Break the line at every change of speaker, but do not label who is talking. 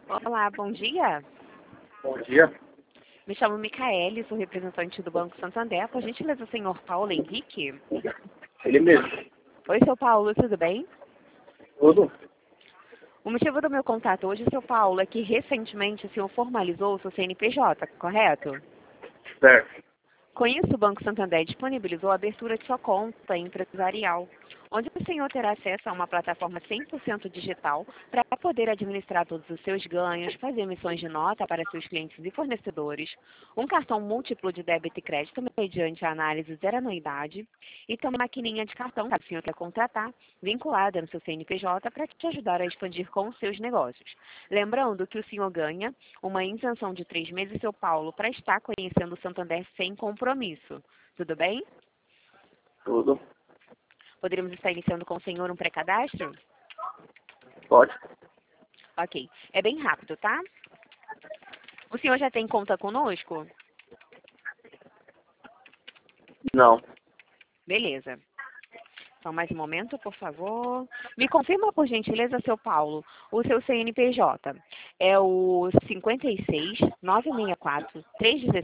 Olá, bom dia.
Bom dia.
Me chamo Micaele, sou representante do Banco Santander. Por gentileza, o senhor Paulo Henrique?
Ele mesmo.
Oi, seu Paulo, tudo bem?
Tudo?
O motivo do meu contato hoje, seu Paulo, é que recentemente o senhor formalizou o seu CNPJ, correto?
Certo.
Com isso, o Banco Santander disponibilizou a abertura de sua conta empresarial, onde o senhor terá acesso a uma plataforma 100% digital para poder administrar todos os seus ganhos, fazer emissões de nota para seus clientes e fornecedores, um cartão múltiplo de débito e crédito mediante a análise zero anuidade e também uma maquininha de cartão, que o senhor quer contratar, vinculada no seu CNPJ para te ajudar a expandir com os seus negócios. Lembrando que o senhor ganha uma isenção de 3 meses, seu Paulo, para estar conhecendo o Santander sem compromisso. Tudo bem?
Tudo.
Poderíamos estar iniciando com o senhor um pré-cadastro?
Pode?
Ok. É bem rápido, tá? O senhor já tem conta conosco?
Não.
Beleza. Só mais um momento, por favor. Me confirma, por gentileza, seu Paulo, o seu CNPJ. É o 56 964 317